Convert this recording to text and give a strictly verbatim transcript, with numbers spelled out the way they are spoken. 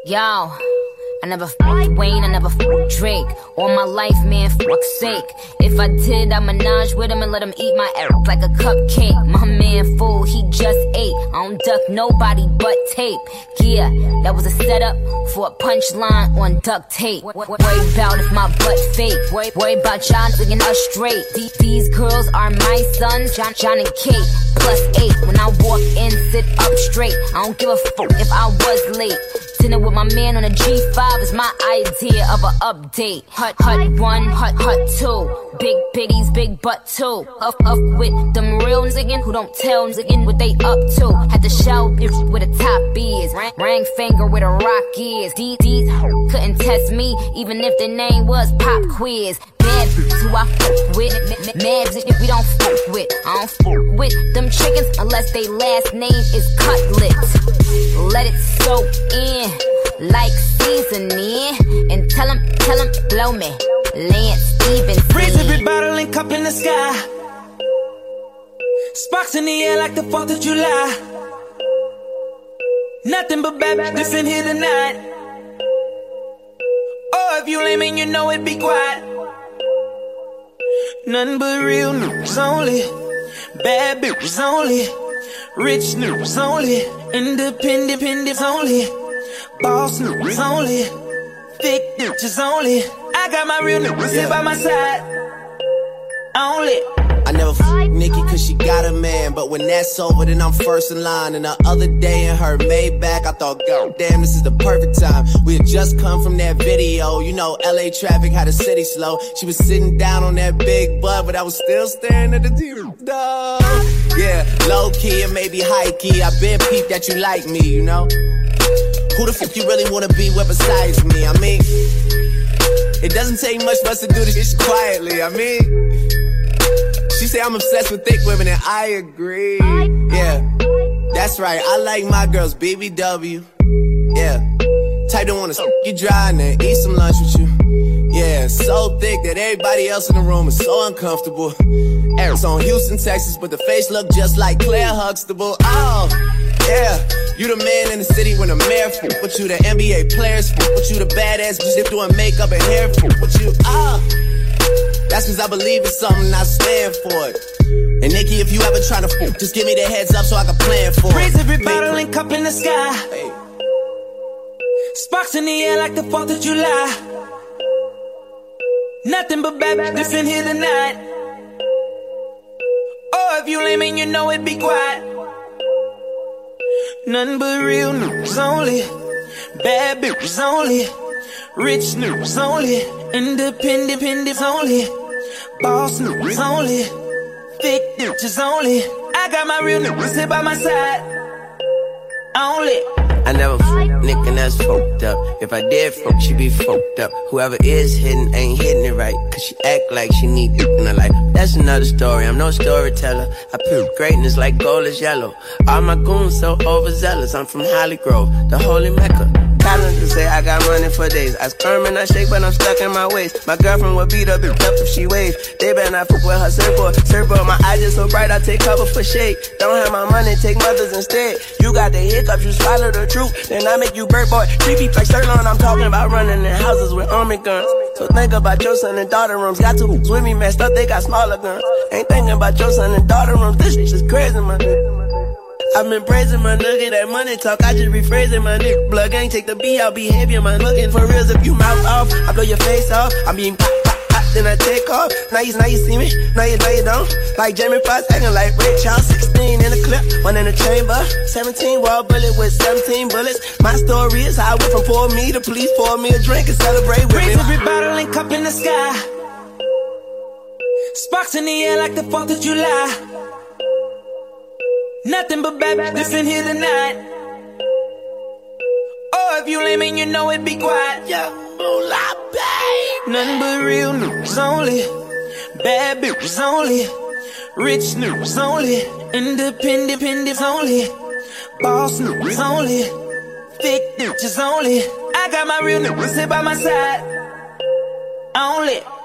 Yo, I never fucked Wayne, I never fucked Drake. All my life, man, fuck's sake. If I did, I'd menage with him and let him eat my ass like a cupcake. My man fool, he just ate. I don't duck nobody but tape. Yeah, that was a setup for a punchline on duct tape. Worry about if my butt fake. Worry, worry about y'all singing us straight. These, these girls are my sons, John, John and Kate. Plus eight, when I walk in, sit up straight. I don't give a fuck if I was late. Dinner with my man on a G five is my idea of an update. Hut, hut one, hut, hut two. Big biddies, big butt two. Up, up with them real niggas who don't tell niggas what they up to. Had to show bitch where the top is. Ring finger where the rock is. These, these couldn't test me, even if their name was Pop Quiz. Mad who I fuck with. Mad if we don't fuck with. I don't fuck with them chickens unless they last name is Cutlet. Let it soak in like seasoning. And tell him, tell him, blow me. Lance Stevenson. Raise every bottle and cup in the sky. Sparks in the air like the fourth of July. Nothing but bad bitches in here tonight. Oh, if you lame and you know it, be quiet. Nothing but real news only. Bad bitches only. Rich news only. Independent independents only. Boss news only. Thick bitches only. I got my real niggas here by my side. Only. I never f Nikki cause she got a man, but when that's over then I'm first in line. And the other day in her Maybach I thought, God damn, this is the perfect time. We had just come from that video, you know L A traffic had the city slow. She was sitting down on that big butt, but I was still staring at the T V. Dog. Yeah, low key and maybe high key, I been peeped that you like me, you know. Who the fuck you really wanna be with besides me? I mean, it doesn't take much for us to do this shit quietly, I mean. She say I'm obsessed with thick women and I agree. Yeah, that's right, I like my girls B B W. Yeah, type don't wanna you dry and then eat some lunch with you. Yeah, so thick that everybody else in the room is so uncomfortable. Eric's on Houston, Texas, but the face look just like Claire Huxtable. Oh, yeah, you the man in the city when the mayor fool. But you the N B A players fool. But you the badass bitch doing makeup and hair fool. But you, ah, that's cause I believe in something, I stand for it. And Nikki, if you ever tryna fool, just give me the heads up so I can plan for it. Raise every bottle and cup in the sky. Hey. Sparks in the air like the fourth of July. Nothing but bad bitches in here tonight. Oh, if you lame and you know it, be quiet. Nothing but real news only. Bad bitches only. Rich news only. Independent independents only. Boss news only. Thick bitches only. I got my real niggas here by my side. Only. I never f Nick and that's fucked up. If I did fuck, she be fucked up. Whoever is hitting ain't hitting it right, cause she act like she need it in her life. That's another story, I'm no storyteller. I prove greatness like gold is yellow. All my goons so overzealous, I'm from Holly Grove, the holy Mecca. Calendar say I got running for days. I squirm and I shake, but I'm stuck in my ways. My girlfriend would beat up if she waves. They better not fuck with her surfboard. Surfboard, my eyes just so bright, I take cover for shade. Don't have my money, take mothers instead. You got the hiccups, you swallow the truth. Then I make you bird boy. Creepy like Sirloin, I'm talking about running in houses with army guns. So think about your son and daughter rooms. Got two hoops with me messed up, they got smaller guns. Ain't thinking about your son and daughter rooms. This shit is crazy, my nigga. I've been praising my nigga, that money talk, I just rephrasing my nigga. Blood gang, take the B out, behavior, man. Looking for reals, if you mouth off, I blow your face off. I'm being pop, pop, pop, then I take off. Now you, now you see me, now you, now you don't. Like Jamie Foxx, acting like Ray Charles. Sixteen in the clip, one in the chamber. Seventeen wall bullet with seventeen bullets. My story is how I went from pour me to please pour me a drink and celebrate with Raise me. every bottle and cup in the sky. Sparks in the air like the fourth of July. Nothing but bad bitches in here tonight. Oh, if you lame and you know it, be quiet. Yeah, moolah, babe. Nothing but real news only. Bad bitches only. Rich news only. Independent independents only. Boss news only. Thick bitches only. I got my real niggas here by my side. Only.